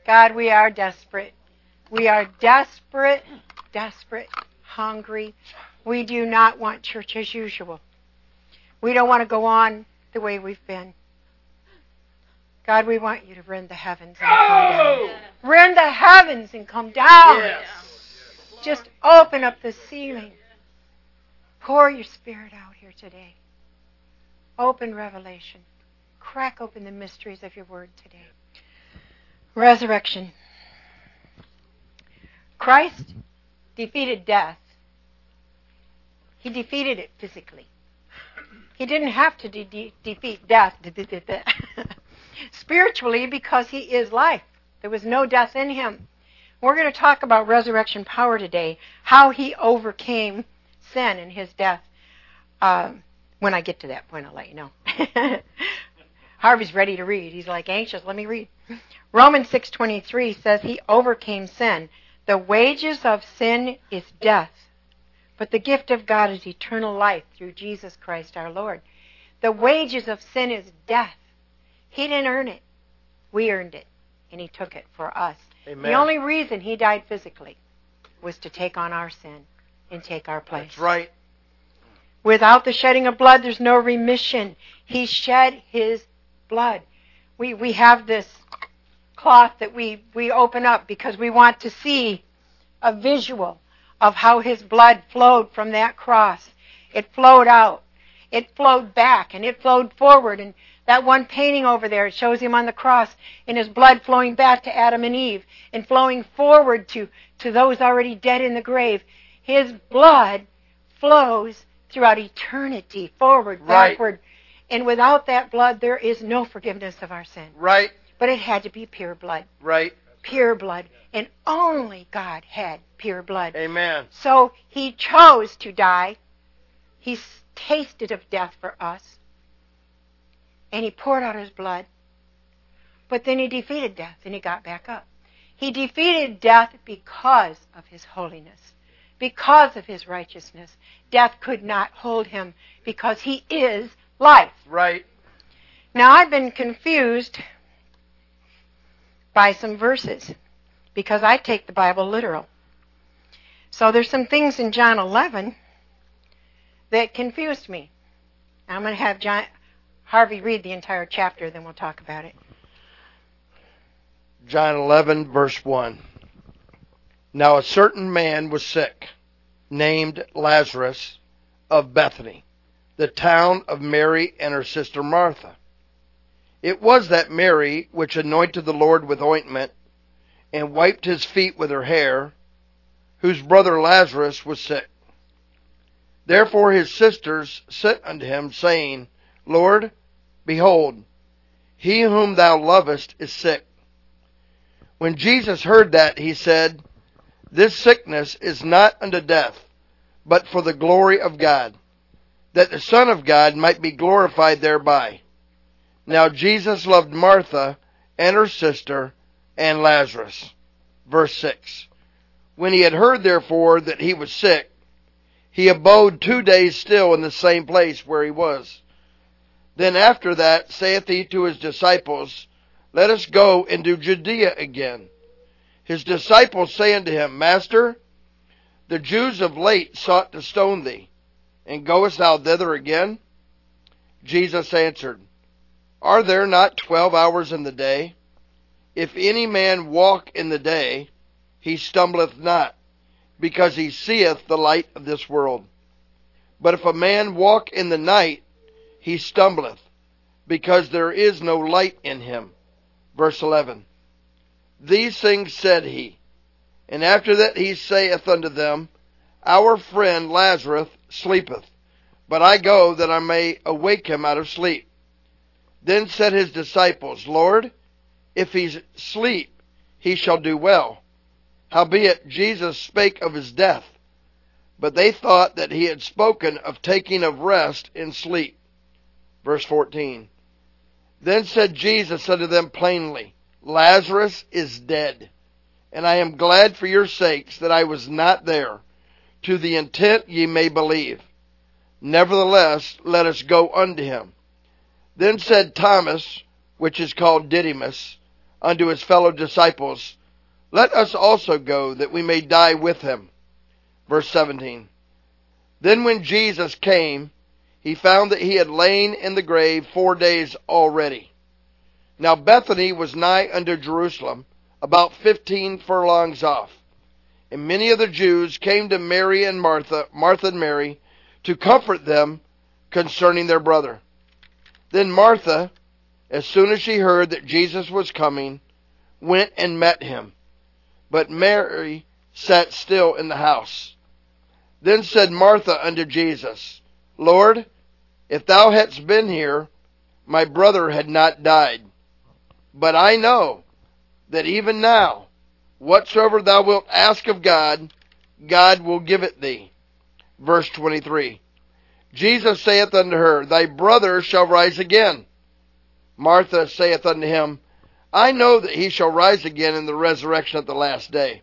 God, we are desperate. We are desperate, hungry. We do not want church as usual. We don't want to go on the way we've been. God, we want you to rend the heavens and come down. Rend the heavens and come down. Yes. Just open up the ceiling. Pour your Spirit out here today. Open revelation. Crack open the mysteries of your word today. Resurrection. Christ defeated death. He defeated it physically. He didn't have to defeat death spiritually because he is life. There was no death in him. We're going to talk about resurrection power today, how he overcame sin in his death. When I get to that point, I'll let you know. Harvey's ready to read. He's like anxious. Let me read. Romans 6:23 says he overcame sin. The wages of sin is death, but the gift of God is eternal life through Jesus Christ our Lord. The wages of sin is death. He didn't earn it. We earned it, and he took it for us. Amen. The only reason he died physically was to take on our sin and take our place. That's right. Without the shedding of blood, there's no remission. He shed his blood. We have this cloth that we open up because we want to see a visual of how his blood flowed from that cross. It flowed out. It flowed back, and it flowed forward. And that one painting over there, it shows him on the cross and his blood flowing back to Adam and Eve and flowing forward to those already dead in the grave. His blood flows throughout eternity, forward, backward. And without that blood, there is no forgiveness of our sin. Right. But it had to be pure blood. Right. Pure blood. And only God had pure blood. Amen. So he chose to die. He tasted of death for us. And he poured out his blood. But then he defeated death and he got back up. He defeated death because of his holiness. Because of his righteousness. Death could not hold him because he is life. Right. Now I've been confused by some verses because I take the Bible literal. So there's some things in John 11 that confused me. I'm going to have Harvey read the entire chapter, then we'll talk about it. John 11, verse 1. Now a certain man was sick, named Lazarus, of Bethany, the town of Mary and her sister Martha. It was that Mary which anointed the Lord with ointment, and wiped his feet with her hair, whose brother Lazarus was sick. Therefore his sisters sent unto him, saying, Lord, behold, he whom thou lovest is sick. When Jesus heard that, he said, This sickness is not unto death, but for the glory of God, that the Son of God might be glorified thereby. Now Jesus loved Martha and her sister and Lazarus. Verse 6. When he had heard therefore that he was sick, he abode 2 days still in the same place where he was. Then after that saith he to his disciples, Let us go into Judea again. His disciples say unto him, Master, the Jews of late sought to stone thee, and goest thou thither again? Jesus answered, Are there not 12 hours in the day? If any man walk in the day, he stumbleth not, because he seeth the light of this world. But if a man walk in the night, he stumbleth, because there is no light in him. Verse 11. These things said he, and after that he saith unto them, Our friend Lazarus sleepeth, but I go that I may awake him out of sleep. Then said his disciples, Lord, if he sleep, he shall do well. Howbeit Jesus spake of his death, but they thought that he had spoken of taking of rest in sleep. Verse 14. Then said Jesus unto them plainly, Lazarus is dead, and I am glad for your sakes that I was not there, to the intent ye may believe. Nevertheless, let us go unto him. Then said Thomas, which is called Didymus, unto his fellow disciples, Let us also go, that we may die with him. Verse 17. Then when Jesus came, he found that he had lain in the grave 4 days already. Now Bethany was nigh unto Jerusalem, about 15 furlongs off. And many of the Jews came to Mary and Martha and Mary, to comfort them concerning their brother. Then Martha, as soon as she heard that Jesus was coming, went and met him. But Mary sat still in the house. Then said Martha unto Jesus, Lord, if thou hadst been here, my brother had not died. But I know that even now, whatsoever thou wilt ask of God, God will give it thee. Verse 23. Jesus saith unto her, Thy brother shall rise again. Martha saith unto him, I know that he shall rise again in the resurrection at the last day.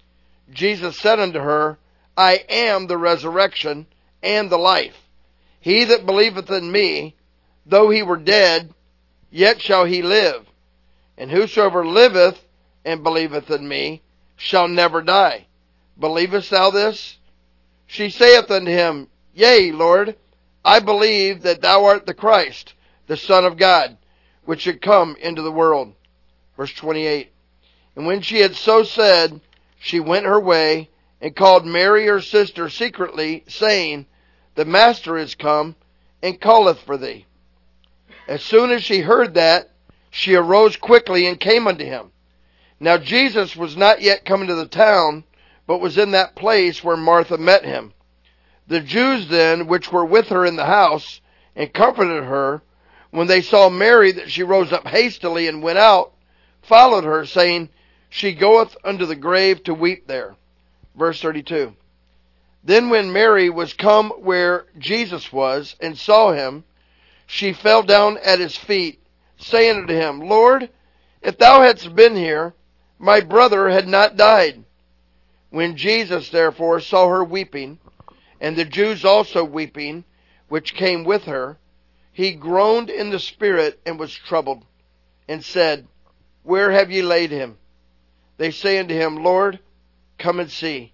Jesus said unto her, I am the resurrection and the life. He that believeth in me, though he were dead, yet shall he live. And whosoever liveth and believeth in me shall never die. Believest thou this? She saith unto him, Yea, Lord, I believe that thou art the Christ, the Son of God, which should come into the world. Verse 28. And when she had so said, she went her way, and called Mary her sister secretly, saying, The Master is come, and calleth for thee. As soon as she heard that, she arose quickly and came unto him. Now Jesus was not yet come into the town, but was in that place where Martha met him. The Jews then, which were with her in the house, and comforted her, when they saw Mary, that she rose up hastily and went out, followed her, saying, She goeth unto the grave to weep there. Verse 32. Then when Mary was come where Jesus was, and saw him, she fell down at his feet, saying unto him, Lord, if thou hadst been here, my brother had not died. When Jesus therefore saw her weeping, and the Jews also weeping, which came with her, he groaned in the spirit and was troubled, and said, Where have ye laid him? They say unto him, Lord, come and see.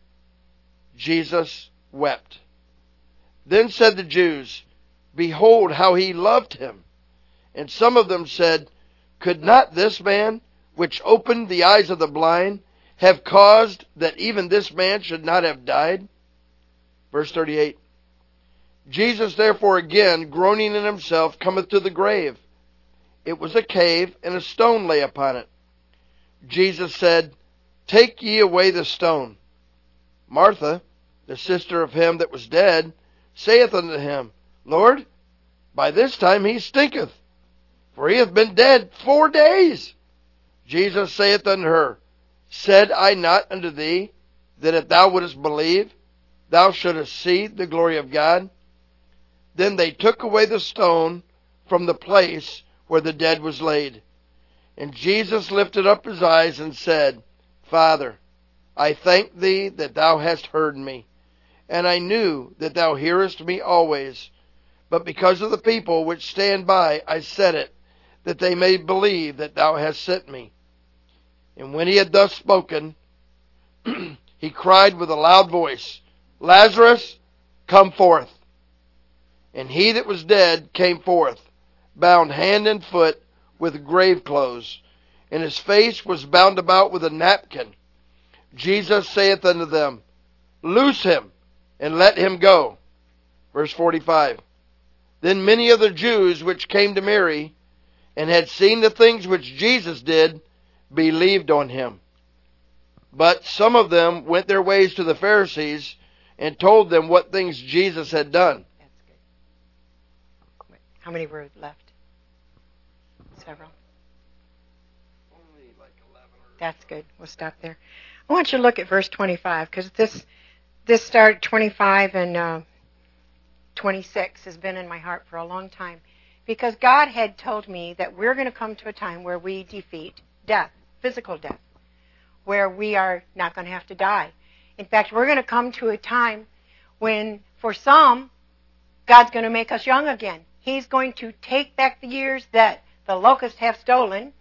Jesus wept. Then said the Jews, Behold how he loved him. And some of them said, Could not this man, which opened the eyes of the blind, have caused that even this man should not have died? Verse 38. Jesus therefore again, groaning in himself, cometh to the grave. It was a cave, and a stone lay upon it. Jesus said, Take ye away the stone. Martha, the sister of him that was dead, saith unto him, Lord, by this time he stinketh, for he hath been dead 4 days. Jesus saith unto her, Said I not unto thee, that if thou wouldest believe, thou shouldest see the glory of God? Then they took away the stone from the place where the dead was laid. And Jesus lifted up his eyes and said, Father, I thank thee that thou hast heard me. And I knew that thou hearest me always. But because of the people which stand by, I said it, that they may believe that thou hast sent me. And when he had thus spoken, he cried with a loud voice, Lazarus, come forth. And he that was dead came forth, bound hand and foot with grave clothes, and his face was bound about with a napkin. Jesus saith unto them, Loose him, and let him go. Verse 45. Then many of the Jews which came to Mary, and had seen the things which Jesus did, believed on him. But some of them went their ways to the Pharisees, and told them what things Jesus had done. That's good. How many were left? Several. Only like 11 or... That's good. We'll stop there. I want you to look at verse 25, because this started 25 and 26 has been in my heart for a long time. Because God had told me that we're going to come to a time where we defeat death, physical death, where we are not going to have to die. In fact, we're going to come to a time when, for some, God's going to make us young again. He's going to take back the years that the locusts have stolen, right,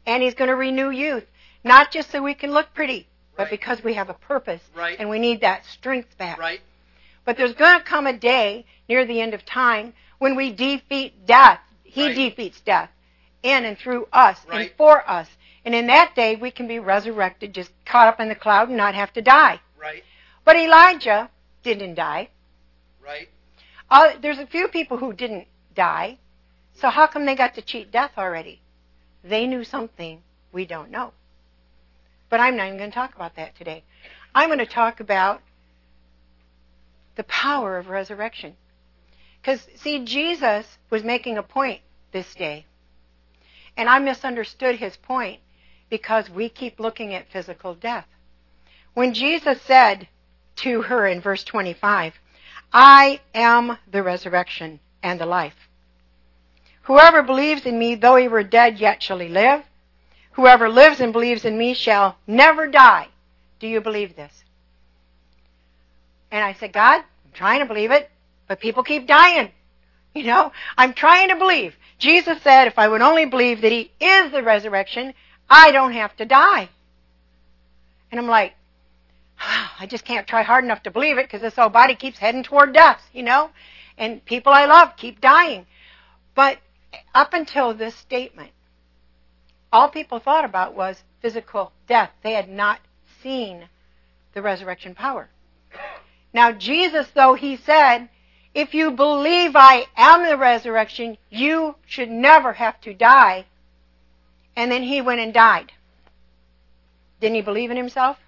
And He's going to renew youth. Not just so we can look pretty, but Right. because we have a purpose. Right. And we need that strength back. Right. But there's going to come a day near the end of time when we defeat death. He Right. defeats death in and through us Right. and for us. And in that day, we can be resurrected, just caught up in the cloud and not have to die. Right. But Elijah didn't die. Right. There's a few people who didn't die. So how come they got to cheat death already? They knew something we don't know. But I'm not even going to talk about that today. I'm going to talk about the power of resurrection. Because, see, Jesus was making a point this day. And I misunderstood his point because we keep looking at physical death. When Jesus said to her in verse 25, I am the resurrection and the life. Whoever believes in me, though he were dead, yet shall he live. Whoever lives and believes in me shall never die. Do you believe this? And I said, God, I'm trying to believe it, but people keep dying. You know, I'm trying to believe. Jesus said if I would only believe that he is the resurrection, I don't have to die. And I'm like, I just can't try hard enough to believe it because this old body keeps heading toward death, you know. And people I love keep dying. But up until this statement, all people thought about was physical death. They had not seen the resurrection power. Now, Jesus, though, he said, if you believe I am the resurrection, you should never have to die. And then he went and died. Didn't he believe in himself?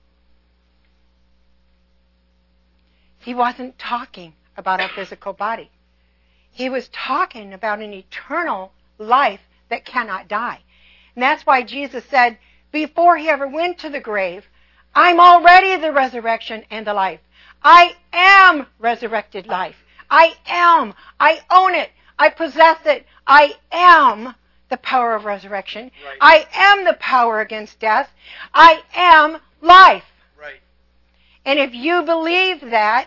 He wasn't talking about a physical body. He was talking about an eternal life that cannot die. And that's why Jesus said, before he ever went to the grave, I'm already the resurrection and the life. I am resurrected life. I am. I own it. I possess it. I am the power of resurrection. Right. I am the power against death. I am life. Right. And if you believe that,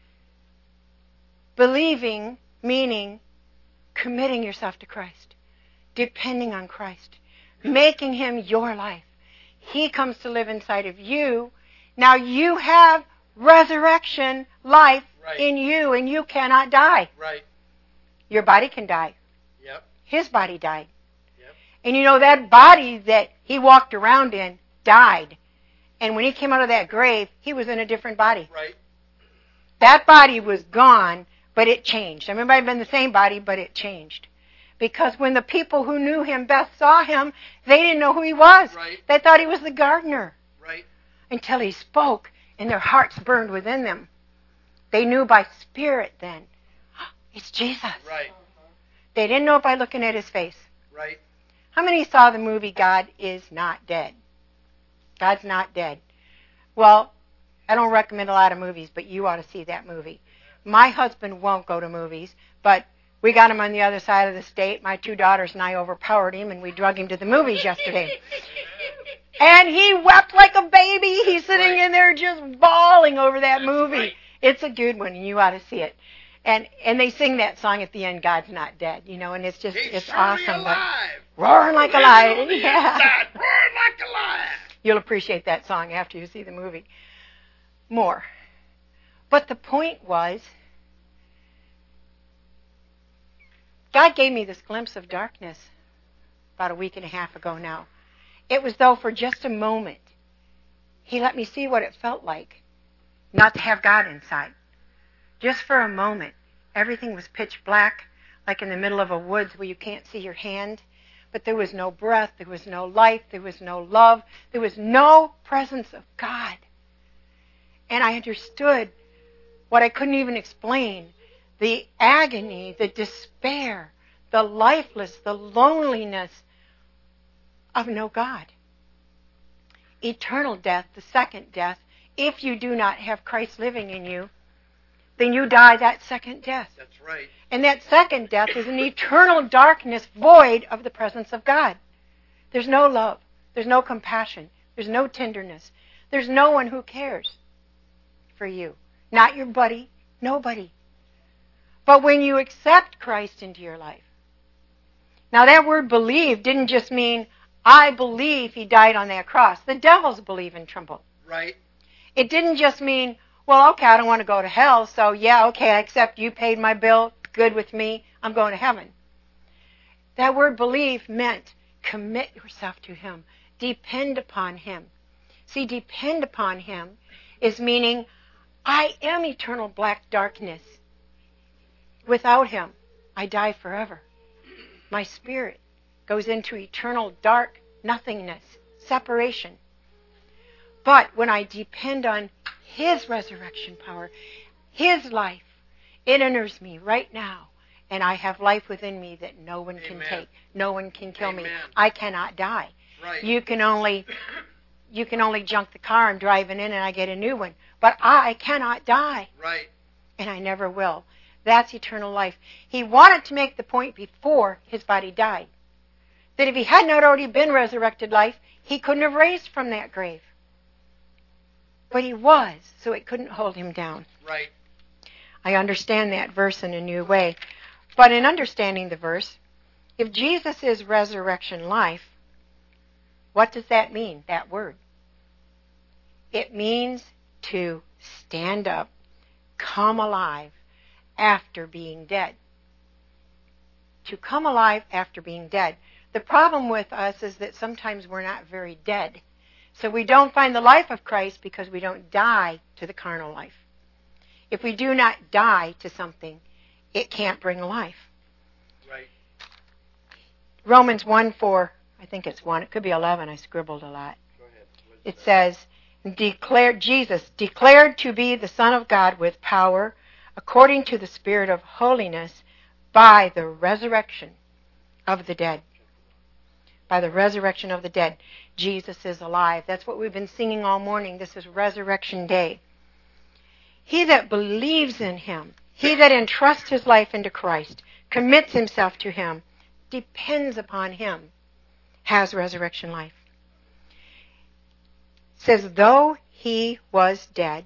believing meaning committing yourself to Christ, depending on Christ, making him your life. He comes to live inside of you. Now you have resurrection life Right. in you, and you cannot die. Right. Your body can die. Yep. His body died. Yep. And you know, that body that he walked around in died. And when he came out of that grave, he was in a different body. Right. That body was gone, but it changed. I mean, it might have been the same body, but it changed. Because when the people who knew him best saw him, they didn't know who he was. Right. They thought he was the gardener. Right. Until he spoke, and their hearts burned within them. They knew by spirit then, it's Jesus. Right. They didn't know it by looking at his face. Right. How many saw the movie God is Not Dead? God's not dead. Well, I don't recommend a lot of movies, but you ought to see that movie. My husband won't go to movies, but we got him on the other side of the state. My two daughters and I overpowered him, and we drug him to the movies yesterday. And he wept like a baby. He's sitting Right. in there just bawling over that That's movie. right. It's a good one, and you ought to see it. And they sing that song at the end, God's Not Dead, you know, and it's just, He's it's surely awesome. But alive. roaring like a Living lion. on the Yeah. inside, roaring like a lion. You'll appreciate that song after you see the movie more. But the point was, God gave me this glimpse of darkness about a week and a half ago now. It was though for just a moment, he let me see what it felt like not to have God inside. Just for a moment, everything was pitch black, like in the middle of a woods where you can't see your hand. But there was no breath, there was no life, there was no love, there was no presence of God. And I understood what I couldn't even explain, the agony, the despair, the lifeless, the loneliness of no God. Eternal death, the second death, if you do not have Christ living in you, then you die that second death. That's right. And that second death is an eternal darkness void of the presence of God. There's no love. There's no compassion. There's no tenderness. There's no one who cares for you. Not your buddy. Nobody. But when you accept Christ into your life. Now that word believe didn't just mean I believe he died on that cross. The devils believe and tremble. Right. It didn't just mean, well, okay, I don't want to go to hell, so yeah, okay, I accept you paid my bill, good with me, I'm going to heaven. That word believe meant commit yourself to him. Depend upon him. See, depend upon him is meaning I am eternal black darkness. Without him, I die forever. My spirit goes into eternal dark nothingness, separation. But when I depend on his resurrection power, his life, it enters me right now. And I have life within me that no one can take. No one can kill me. I cannot die. Right. You can only junk the car and drive it in and I get a new one. But I cannot die. Right. And I never will. That's eternal life. He wanted to make the point before his body died. That if he had not already been resurrected life, he couldn't have raised from that grave. But he was, so it couldn't hold him down. Right. I understand that verse in a new way. But in understanding the verse, if Jesus is resurrection life, what does that mean, that word? It means to stand up, come alive after being dead. To come alive after being dead. The problem with us is that sometimes we're not very dead. So we don't find the life of Christ because we don't die to the carnal life. If we do not die to something, it can't bring life. Right. Romans 1:4, I think it's 1, it could be 11, I scribbled a lot. Go ahead. It says, Jesus, declared to be the Son of God with power, according to the Spirit of holiness, by the resurrection of the dead. By the resurrection of the dead. Jesus is alive. That's what we've been singing all morning. This is Resurrection Day. He that believes in him, he that entrusts his life into Christ, commits himself to him, depends upon him, has resurrection life. It says, though he was dead,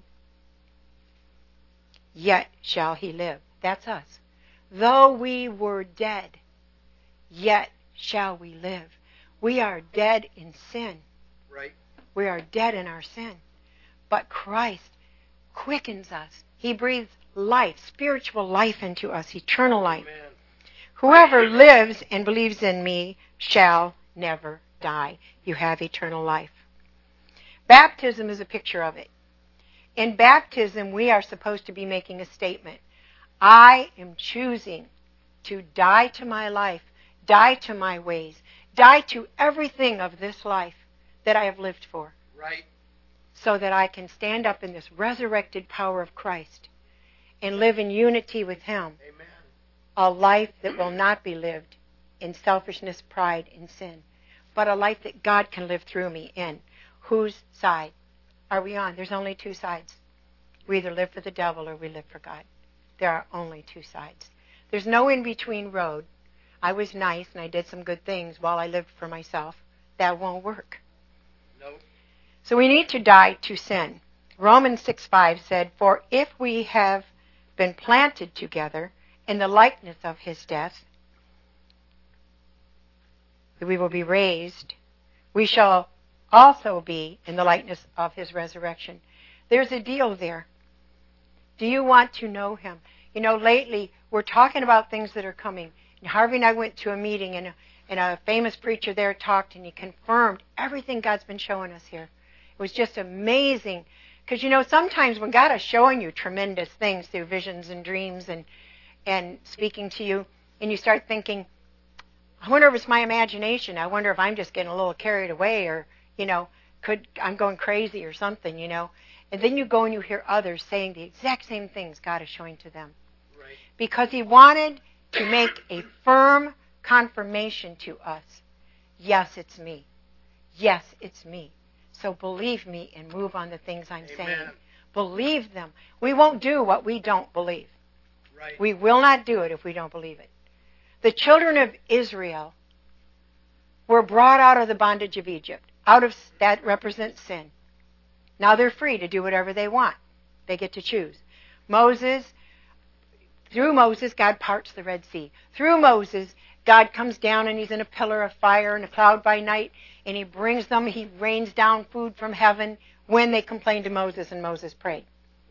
yet shall he live. That's us. Though we were dead, yet shall we live. We are dead in sin. Right. We are dead in our sin. But Christ quickens us. He breathes life, spiritual life into us, eternal life. Amen. Whoever lives and believes in me shall never die. You have eternal life. Baptism is a picture of it. In baptism, we are supposed to be making a statement. I am choosing to die to my life, die to my ways, die to everything of this life that I have lived for. Right. So that I can stand up in this resurrected power of Christ and live in unity with him. Amen. A life that will not be lived in selfishness, pride, and sin, but a life that God can live through me in. Whose side are we on? There's only two sides. We either live for the devil or we live for God. There are only two sides. There's no in-between road. I was nice and I did some good things while I lived for myself. That won't work. No. So we need to die to sin. Romans 6:5 said, for if we have been planted together in the likeness of his death, we will be raised. We shall also be in the likeness of his resurrection. There's a deal there. Do you want to know him? You know, lately we're talking about things that are coming. And Harvey and I went to a meeting and a famous preacher there talked and he confirmed everything God's been showing us here. It was just amazing. Because, you know, sometimes when God is showing you tremendous things through visions and dreams and speaking to you, and you start thinking, I wonder if it's my imagination. I wonder if I'm just getting a little carried away or, you know, I'm going crazy or something, you know. And then you go and you hear others saying the exact same things God is showing to them. Right. Because he wanted to make a firm confirmation to us. Yes, it's me. Yes, it's me. So believe me and move on the things I'm saying. Believe them. We won't do what we don't believe. Right. We will not do it if we don't believe it. The children of Israel were brought out of the bondage of Egypt. That represents sin. Now they're free to do whatever they want. They get to choose. Through Moses, God parts the Red Sea. Through Moses, God comes down and he's in a pillar of fire and a cloud by night, and he rains down food from heaven when they complained to Moses, and Moses prayed.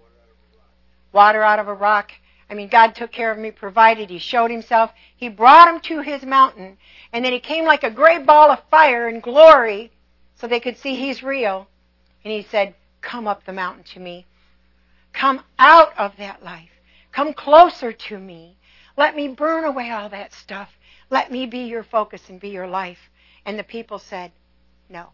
Water out of a rock. I mean, God took care of him, he provided, he showed himself. He brought him to his mountain, and then he came like a great ball of fire and glory so they could see he's real. And he said, come up the mountain to me. Come out of that life. Come closer to me. Let me burn away all that stuff. Let me be your focus and be your life. And the people said, no.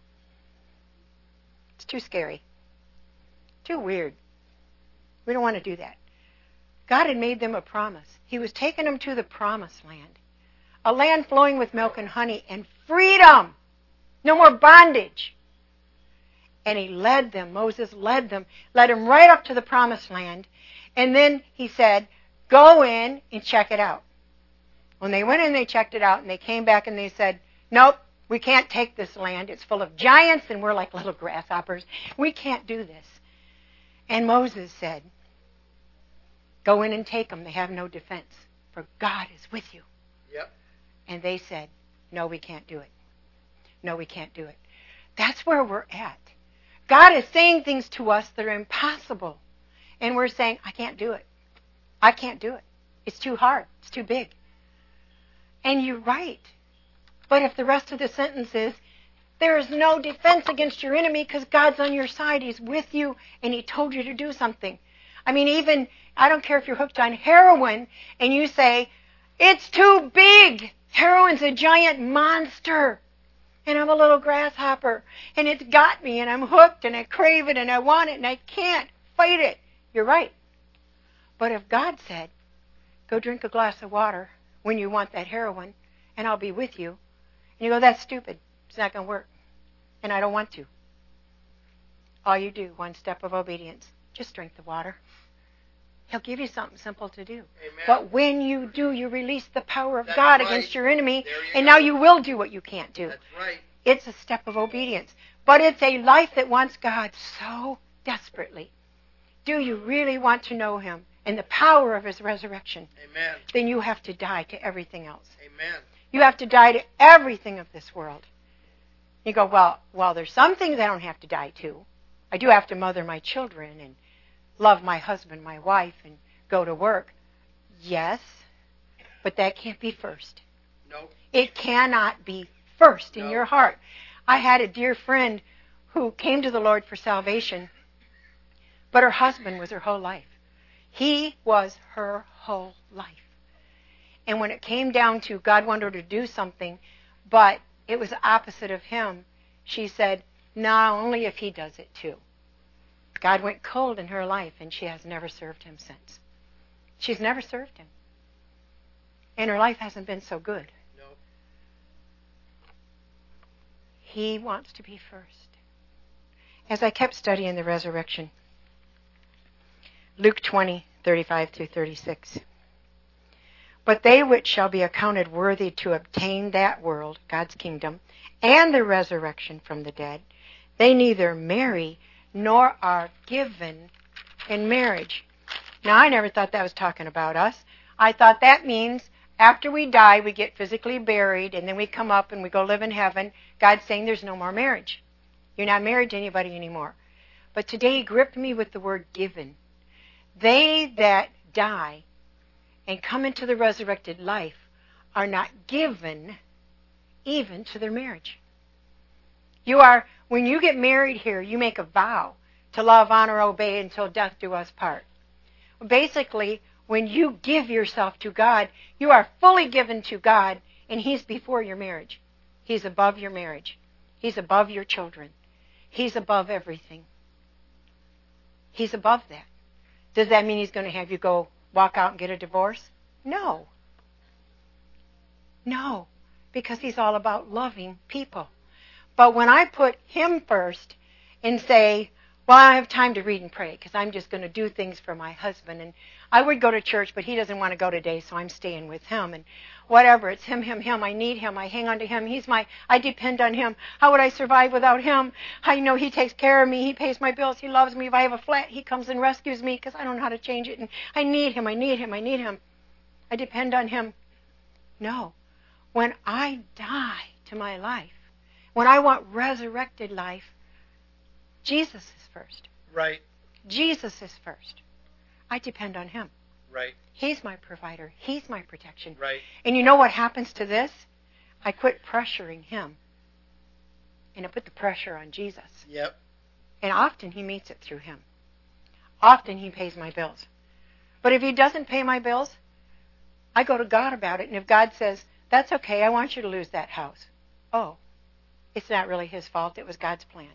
It's too scary. Too weird. We don't want to do that. God had made them a promise. He was taking them to the promised land. A land flowing with milk and honey and freedom. No more bondage. And he led them. Moses led them right up to the promised land. And then he said, go in and check it out. When they went in, they checked it out, and they came back and they said, nope, we can't take this land. It's full of giants, and we're like little grasshoppers. We can't do this. And Moses said, go in and take them. They have no defense, for God is with you. Yep. And they said, no, we can't do it. No, we can't do it. That's where we're at. God is saying things to us that are impossible. And we're saying, I can't do it. I can't do it. It's too hard. It's too big. And you're right. But if the rest of the sentence is, there is no defense against your enemy because God's on your side. He's with you, and he told you to do something. I mean, even, I don't care if you're hooked on heroin, and you say, it's too big. Heroin's a giant monster. And I'm a little grasshopper. And it's got me, and I'm hooked, and I crave it, and I want it, and I can't fight it. You're right. But if God said, go drink a glass of water when you want that heroin, and I'll be with you. And you go, that's stupid. It's not going to work. And I don't want to. All you do, one step of obedience, just drink the water. He'll give you something simple to do. Amen. But when you do, you release the power of God right. against your enemy, and go. now you will do what you can't do. That's right. It's a step of obedience. But it's a life that wants God so desperately. Do you really want to know him and the power of his resurrection? Amen. Then you have to die to everything else. Amen. You have to die to everything of this world. You go, well, there's some things I don't have to die to. I do have to mother my children and love my husband, my wife, and go to work. Yes, but that can't be first. No. It cannot be first in your heart. I had a dear friend who came to the Lord for salvation, but her husband was her whole life. He was her whole life. And when it came down to God wanted her to do something, but it was opposite of him, she said, no, only if he does it too. God went cold in her life, and she has never served him since. She's never served him. And her life hasn't been so good. No. He wants to be first. As I kept studying the resurrection, Luke 20:35 through 36. But they which shall be accounted worthy to obtain that world, God's kingdom, and the resurrection from the dead, they neither marry nor are given in marriage. Now, I never thought that was talking about us. I thought that means after we die, we get physically buried, and then we come up and we go live in heaven. God's saying there's no more marriage. You're not married to anybody anymore. But today he gripped me with the word given. They that die and come into the resurrected life are not given even to their marriage. When you get married here, you make a vow to love, honor, obey until death do us part. Basically, when you give yourself to God, you are fully given to God, and he's before your marriage. He's above your marriage. He's above your children. He's above everything. He's above that. Does that mean he's going to have you go walk out and get a divorce? No. No, because he's all about loving people. But when I put him first and say, well, I don't have time to read and pray because I'm just going to do things for my husband. And I would go to church, but he doesn't want to go today, so I'm staying with him. And whatever, it's him. I need him. I hang on to him. I depend on him. How would I survive without him? I know he takes care of me. He pays my bills. He loves me. If I have a flat, he comes and rescues me because I don't know how to change it. And I need him. I depend on him. No. When I die to my life, when I want resurrected life, Jesus is first. Right. Jesus is first. I depend on Him. Right. He's my provider. He's my protection. Right. And you know what happens to this? I quit pressuring Him, and I put the pressure on Jesus. Yep. And often He meets it through Him. Often He pays my bills. But if He doesn't pay my bills, I go to God about it. And if God says, that's okay, I want you to lose that house. Oh, it's not really His fault. It was God's plan.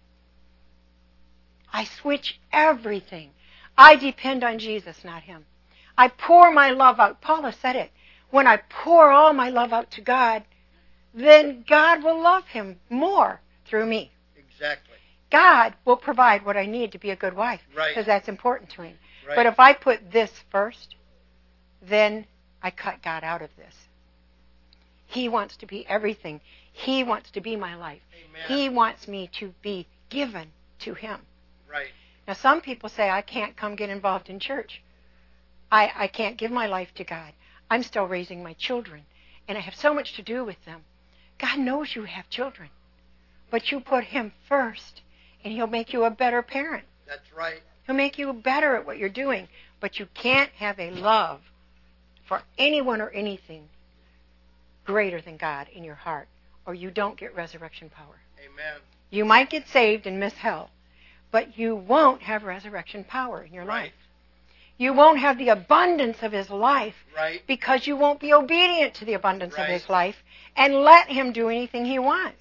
I switch everything. I depend on Jesus, not Him. I pour my love out. Paula said it. When I pour all my love out to God, then God will love Him more through me. Exactly. God will provide what I need to be a good wife. Right. Because that's important to Him. Right. But if I put this first, then I cut God out of this. He wants to be everything. He wants to be my life. Amen. He wants me to be given to Him. Right. Now, some people say, I can't come get involved in church. I can't give my life to God. I'm still raising my children, and I have so much to do with them. God knows you have children, but you put Him first, and He'll make you a better parent. That's right. He'll make you better at what you're doing, but you can't have a love for anyone or anything greater than God in your heart, or you don't get resurrection power. Amen. You might get saved and miss hell, but you won't have resurrection power in your Right. life. You won't have the abundance of His life Right. because you won't be obedient to the abundance Right. of His life and let Him do anything He wants.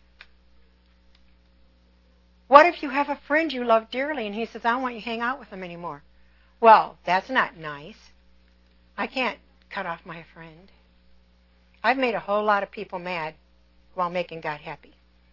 What if you have a friend you love dearly and he says, I don't want you to hang out with him anymore? Well, that's not nice. I can't cut off my friend. I've made a whole lot of people mad while making God happy.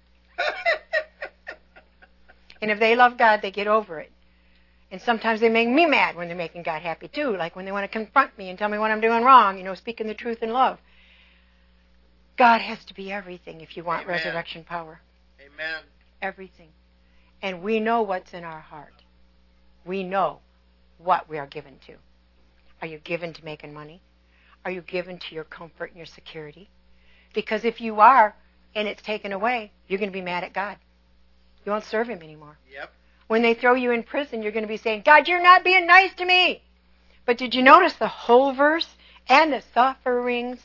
And if they love God, they get over it. And sometimes they make me mad when they're making God happy too, like when they want to confront me and tell me what I'm doing wrong, speaking the truth in love. God has to be everything if you want Amen. resurrection power. Amen. Everything. And we know what's in our heart. We know what we are given to. Are you given to making money? Are you given to your comfort and your security? Because if you are, and it's taken away, you're going to be mad at God. You won't serve Him anymore. Yep. When they throw you in prison, you're going to be saying, God, you're not being nice to me. But did you notice the whole verse? And the sufferings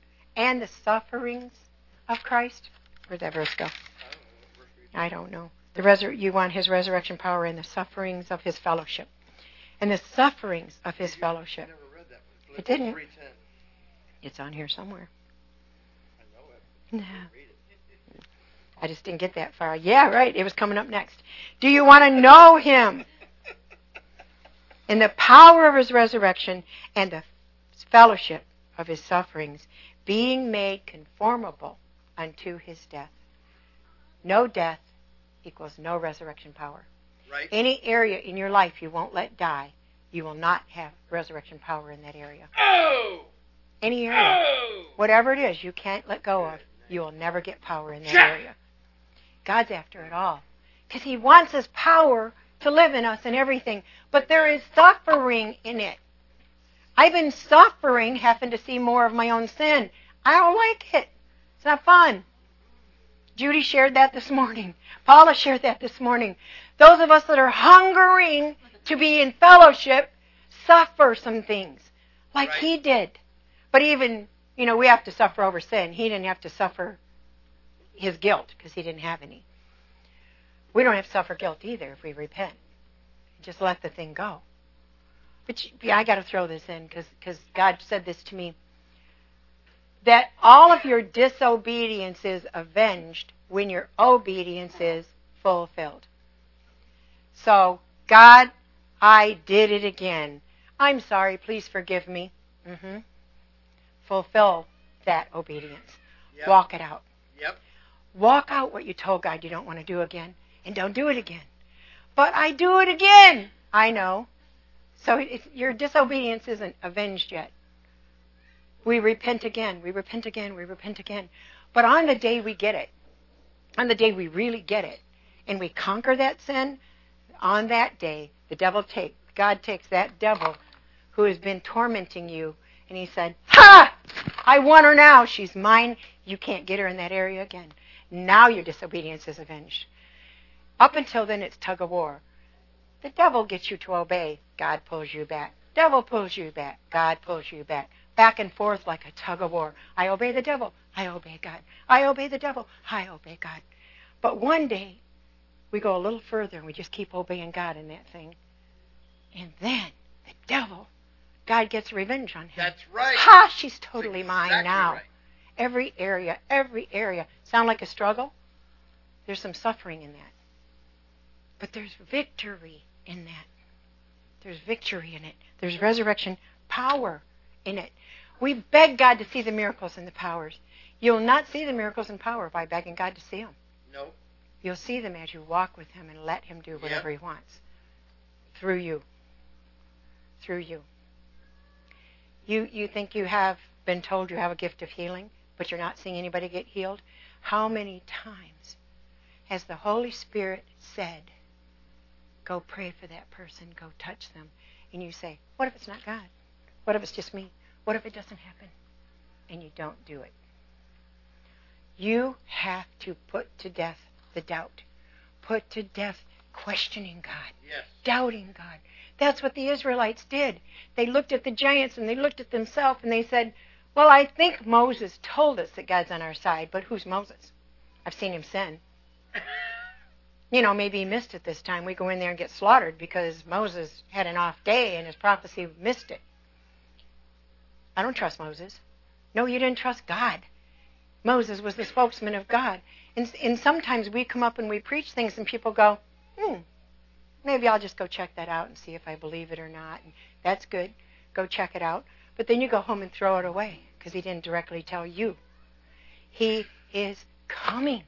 of Christ? Where'd that verse go? I don't know. You want His resurrection power and the sufferings of His fellowship. And the sufferings of His fellowship. Never read that one. It didn't. 3:10. It's on here somewhere. I know it. No. Read it. I just didn't get that far. Yeah, right. It was coming up next. Do you want to know Him? In the power of His resurrection and the fellowship of His sufferings, being made conformable unto His death. No death equals no resurrection power. Right. Any area in your life you won't let die, you will not have resurrection power in that area. Oh! Any area. Oh! Whatever it is you can't let go of, you will never get power in that area. God's after it all. Because He wants His power to live in us and everything. But there is suffering in it. I've been suffering having to see more of my own sin. I don't like it. It's not fun. Judy shared that this morning. Paula shared that this morning. Those of us that are hungering to be in fellowship suffer some things like Right. He did. But even, we have to suffer over sin. He didn't have to suffer His guilt because He didn't have any. We don't have to suffer guilt either if we repent. Just let the thing go. But I got to throw this in because God said this to me. That all of your disobedience is avenged when your obedience is fulfilled. So, God, I did it again. I'm sorry. Please forgive me. Fulfill that obedience. Yep. Walk it out. Yep. Walk out what you told God you don't want to do again. And don't do it again. But I do it again. I know. So your disobedience isn't avenged yet. We repent again. We repent again. We repent again. But on the day we get it, on the day we really get it, and we conquer that sin, on that day, God takes that devil who has been tormenting you, and He said, Ha! I want her now. She's mine. You can't get her in that area again. Now your disobedience is avenged. Up until then, it's tug of war. The devil gets you to obey. God pulls you back. Devil pulls you back. God pulls you back. Back and forth like a tug of war. I obey the devil. I obey God. I obey the devil. I obey God. But one day, we go a little further and we just keep obeying God in that thing. And then the devil, God gets revenge on him. That's right. Ha! She's totally mine Exactly now. right. Every area. Sound like a struggle? There's some suffering in that. But there's victory in that. There's victory in it. There's resurrection power in it. We beg God to see the miracles and the powers. You'll not see the miracles and power by begging God to see them. Nope. You'll see them as you walk with Him and let Him do whatever He wants. Through you. Through you. You think you have been told you have a gift of healing, but you're not seeing anybody get healed? How many times has the Holy Spirit said, go pray for that person, go touch them, and you say, what if it's not God? What if it's just me? What if it doesn't happen? And you don't do it. You have to put to death the doubt. Put to death questioning God. Yes. Doubting God. That's what the Israelites did. They looked at the giants and they looked at themselves and they said, well, I think Moses told us that God's on our side, but who's Moses? I've seen him sin. Maybe he missed it this time. We go in there and get slaughtered because Moses had an off day and his prophecy missed it. I don't trust Moses. No, you didn't trust God. Moses was the spokesman of God. And sometimes we come up and we preach things and people go, maybe I'll just go check that out and see if I believe it or not. And that's good. Go check it out. But then you go home and throw it away because he didn't directly tell you. He is coming.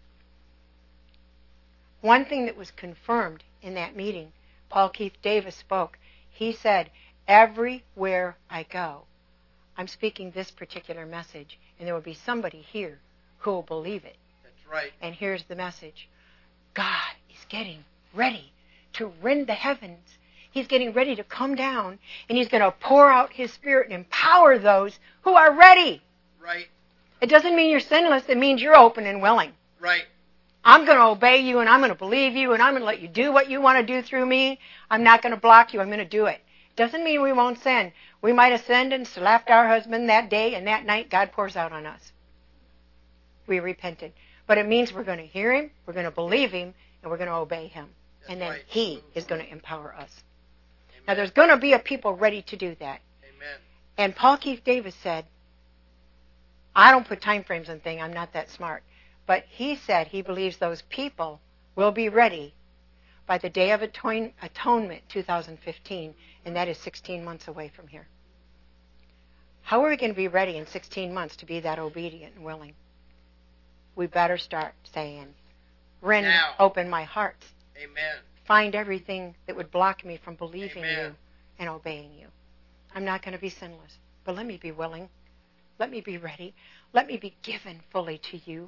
One thing that was confirmed in that meeting, Paul Keith Davis spoke. He said, everywhere I go, I'm speaking this particular message, and there will be somebody here who will believe it. That's right. And here's the message. God is getting ready to rend the heavens. He's getting ready to come down, and He's going to pour out His Spirit and empower those who are ready. Right. It doesn't mean you're sinless. It means you're open and willing. Right. I'm going to obey you, and I'm going to believe you, and I'm going to let you do what you want to do through me. I'm not going to block you. I'm going to do it. Doesn't mean we won't sin. We might have sinned and slapped our husband that day, and that night God pours out on us. We repented. But it means we're going to hear Him, we're going to believe Him, and we're going to obey Him. That's and then right. He is going to empower us. Amen. Now, there's going to be a people ready to do that. Amen. And Paul Keith Davis said, I don't put time frames on things. I'm not that smart. But he said he believes those people will be ready by the Day of Atonement 2015, and that is 16 months away from here. How are we going to be ready in 16 months to be that obedient and willing? We better start saying, Rend, now. Open my heart. Amen. Find everything that would block me from believing Amen. you and obeying you. I'm not going to be sinless, but let me be willing. Let me be ready. Let me be given fully to you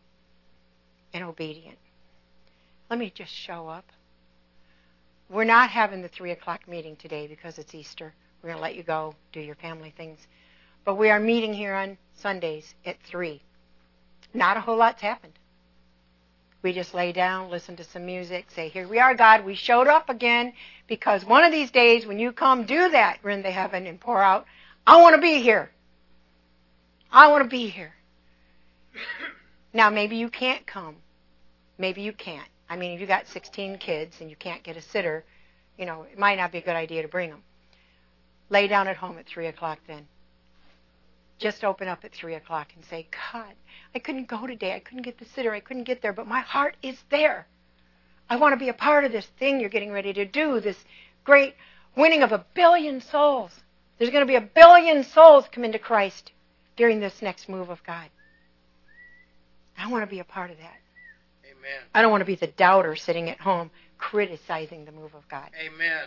and obedient. Let me just show up. We're not having the 3 o'clock meeting today because it's Easter. We're going to let you go do your family things. But we are meeting here on Sundays at 3. Not a whole lot's happened. We just lay down, listen to some music, say, here we are, God. We showed up again because one of these days when you come do that, rend the heaven and pour out, I want to be here. I want to be here. Now, maybe you can't come. Maybe you can't. I mean, if you got 16 kids and you can't get a sitter, it might not be a good idea to bring them. Lay down at home at 3 o'clock then. Just open up at 3 o'clock and say, God, I couldn't go today. I couldn't get the sitter. I couldn't get there, but my heart is there. I want to be a part of this thing you're getting ready to do, this great winning of 1 billion souls. There's going to be 1 billion souls come into Christ during this next move of God. I want to be a part of that. Amen. I don't want to be the doubter sitting at home criticizing the move of God. Amen.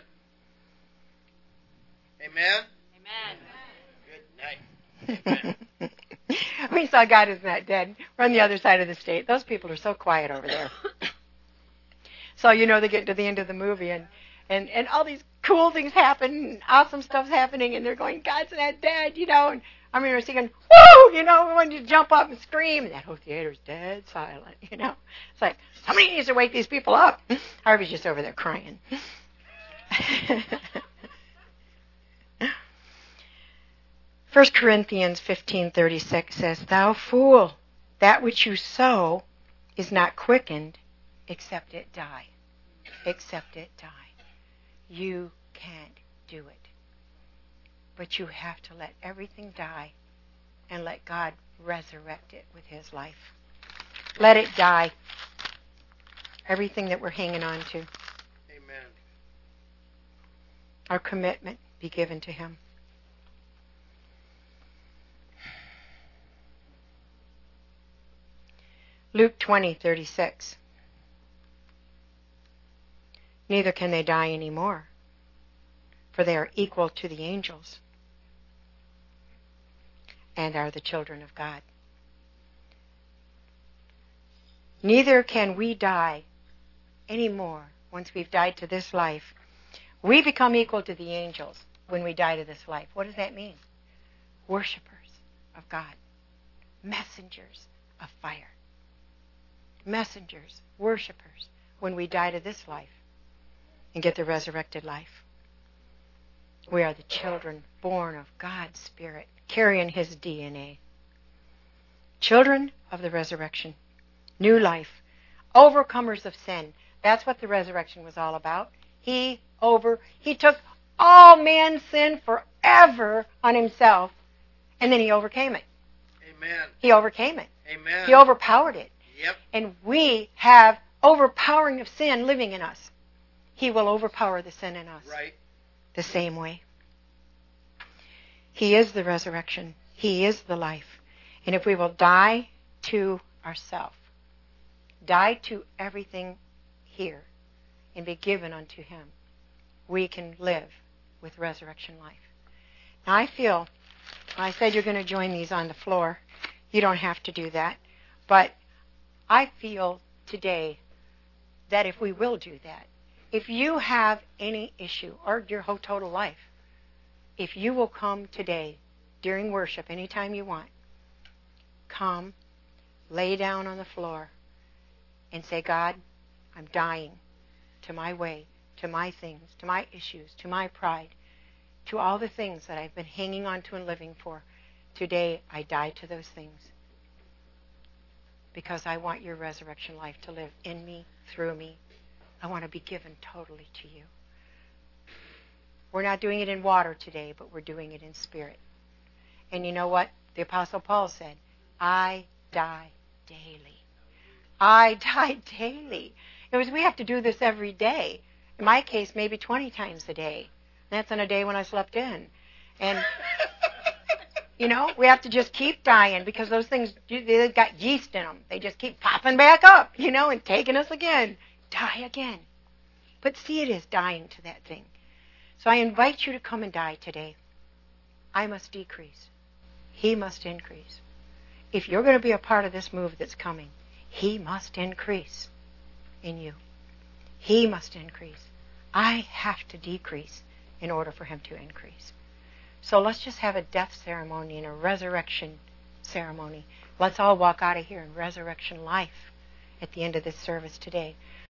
Amen. Amen. Good night. Amen. We saw God is not dead. We're on the other side of the state. Those people are so quiet over there. So they get to the end of the movie, and and all these cool things happen, and awesome stuff's happening, and they're going, God's not dead, and I mean, we're singing, woo, we want you to jump up and scream, and that whole theater's dead silent, It's like, somebody needs to wake these people up. Harvey's just over there crying. 1 Corinthians 15:36 says, Thou fool, that which you sow is not quickened, except it die. Except it die. You can't do it. But you have to let everything die and let God resurrect it with His life. Let it die. Everything that we're hanging on to. Amen. Our commitment be given to Him. Luke 20:36. Neither can they die any more, for they are equal to the angels and are the children of God. Neither can we die anymore once we've died to this life. We become equal to the angels when we die to this life. What does that mean? Worshippers of God. Messengers of fire. Messengers, worshippers, when we die to this life and get the resurrected life. We are the children born of God's Spirit, carrying His DNA. Children of the resurrection, new life, overcomers of sin. That's what the resurrection was all about. He took all man's sin forever on Himself, and then He overcame it. Amen. He overcame it. Amen. He overpowered it. Yep. And we have overpowering of sin living in us. He will overpower the sin in us. Right. The same way. He is the resurrection. He is the life. And if we will die to ourselves, die to everything here, and be given unto Him, we can live with resurrection life. Now I feel, I said you're going to join these on the floor. You don't have to do that. But I feel today that if we will do that, if you have any issue, or your whole total life, if you will come today during worship anytime you want, come, lay down on the floor, and say, God, I'm dying to my way, to my things, to my issues, to my pride, to all the things that I've been hanging on to and living for. Today, I die to those things. Because I want your resurrection life to live in me, through me. I want to be given totally to you. We're not doing it in water today, but we're doing it in spirit. And you know what? The Apostle Paul said, I die daily. I die daily. We have to do this every day. In my case, maybe 20 times a day. That's on a day when I slept in. And we have to just keep dying because those things, they've got yeast in them. They just keep popping back up, and taking us again. Die again. But see, it is dying to that thing. So I invite you to come and die today. I must decrease. He must increase. If you're going to be a part of this move that's coming, He must increase in you. He must increase. I have to decrease in order for Him to increase. So let's just have a death ceremony and a resurrection ceremony. Let's all walk out of here in resurrection life at the end of this service today.